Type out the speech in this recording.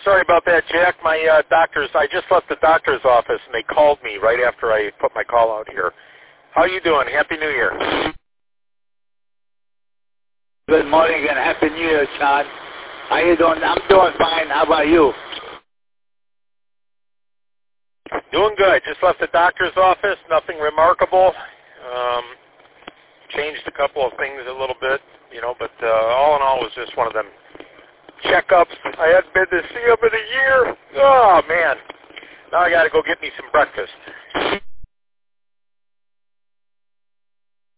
sorry about that, Jack. My I just left the doctor's office, and they called me right after I put my call out here. How you doing? Happy New Year. Good morning and Happy New Year, Sean. How you doing? I'm doing fine. How about you? Doing good. Just left the doctor's office. Nothing remarkable. Changed a couple of things a little bit, but all in all, it was just one of them checkups. I hadn't been to see him in a year. Oh, man. Now I got to go get me some breakfast.